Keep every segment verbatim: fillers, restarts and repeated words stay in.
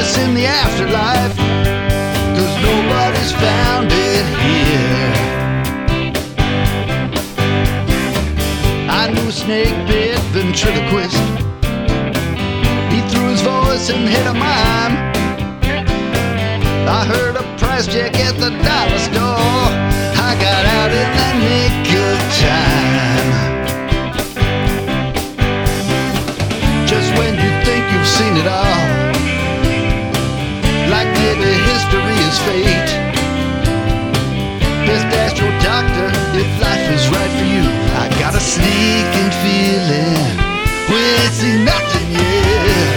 us in the afterlife, 'cause nobody's found it here. I knew a snake bit ventriloquist. He threw his voice and hit a mime. I heard a price check at the dollar store. I got out in the nick of time. Just when you think you've seen it all, like maybe history is fate, best ask your doctor if life is right for you. I got a sneaking feeling we ain't seen nothing yet.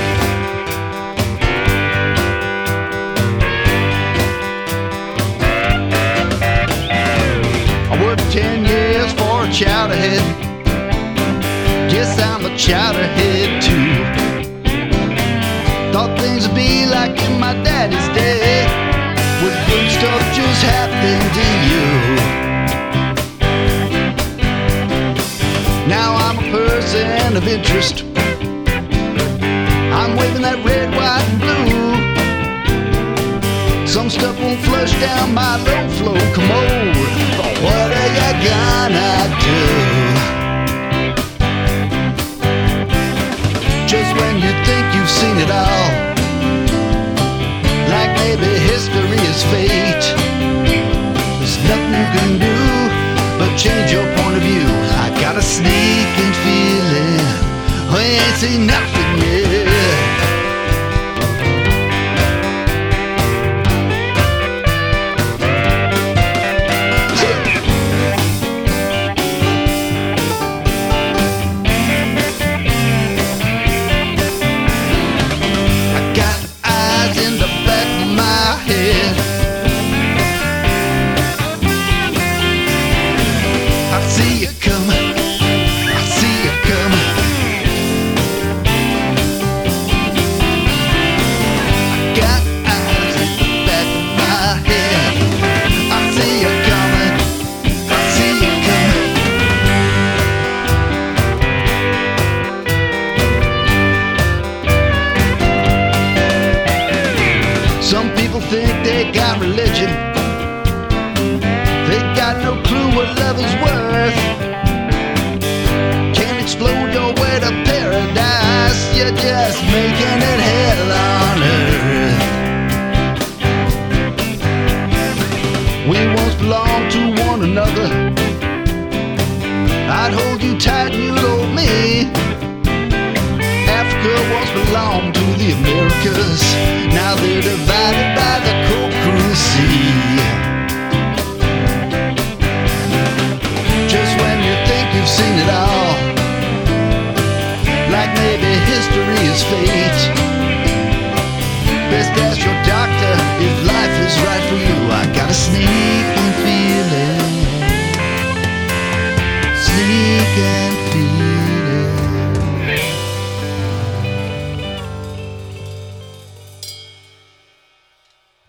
I worked ten years for a chowderhead. Guess I'm a chowderhead too. Thought things would be like in my daddy's day, with good stuff just happened to you. Now I'm a person of interest. I'm waving that red, white, and blue. Some stuff won't flush down my low flow commode. But what are you gonna do? Just when you think you've seen it all, like maybe history is fate, there's nothing you can do but change your point of view. I got a sneaking feeling we ain't seen nothing yet. I see you coming, I see you coming. I got eyes in the back of my head. I see you coming, I see you coming. Some people think they got religion. They got no clue what love is worth. Can't explode your way to paradise. You're just making it hell on earth. We once belonged to one another. I'd hold you tight and you'd hold me. Africa once belonged to the Americas. Now they're divided by the Kokru Sea. Just when you think you've seen it all, like maybe history is fate,